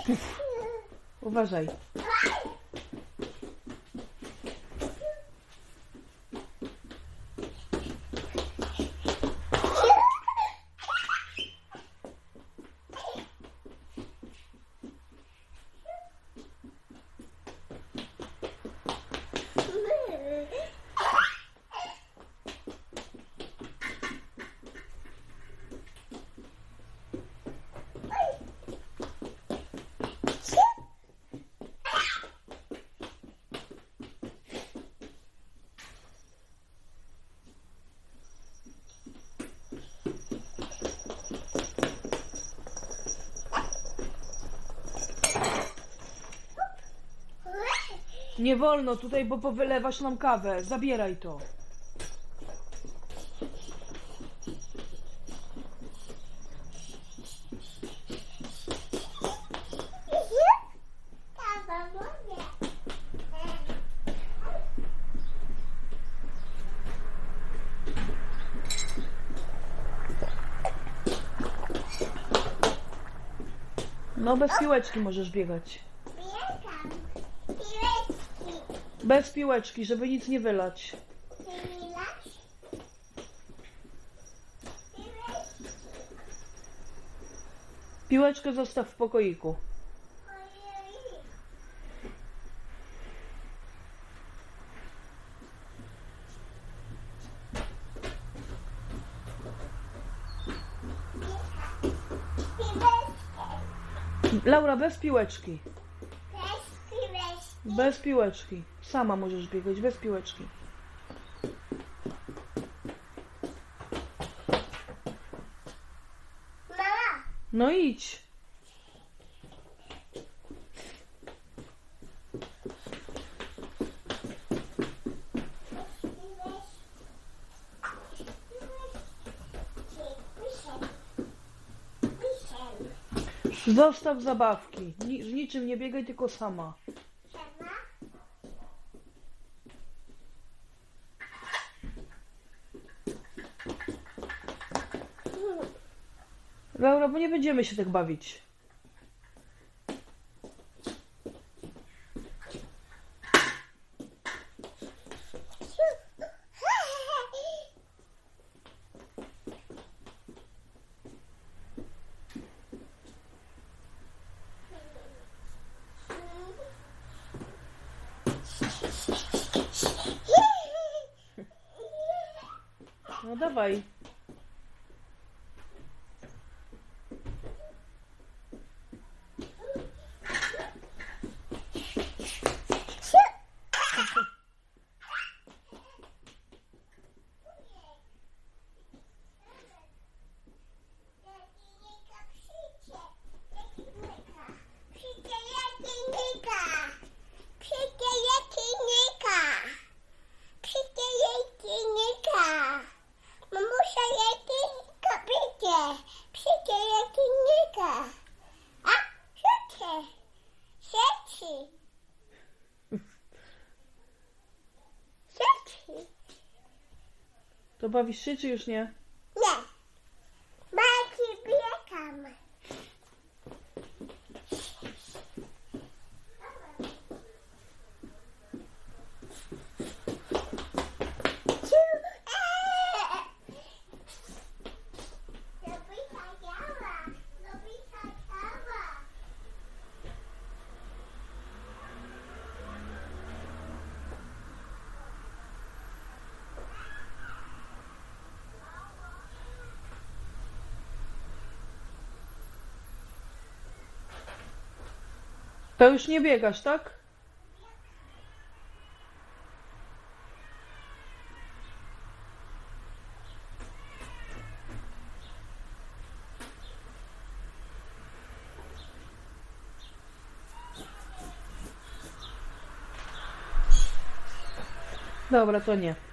Uważaj. Nie wolno tutaj, bo powylewasz nam kawę. Zabieraj to. No bez piłeczki możesz biegać. Bez piłeczki, żeby nic nie wylać. Piłeczkę zostaw w pokoiku. Laura, bez piłeczki. Bez piłeczki. Sama możesz biegać, bez piłeczki. Mama! No idź. Zostaw zabawki. Z niczym nie biegaj, tylko sama. Laura, bo nie będziemy się tak bawić. No dawaj. To bawisz się, czy już nie? Nie. Bardziej biegam. To już nie biegasz, tak? Dobra, to nie.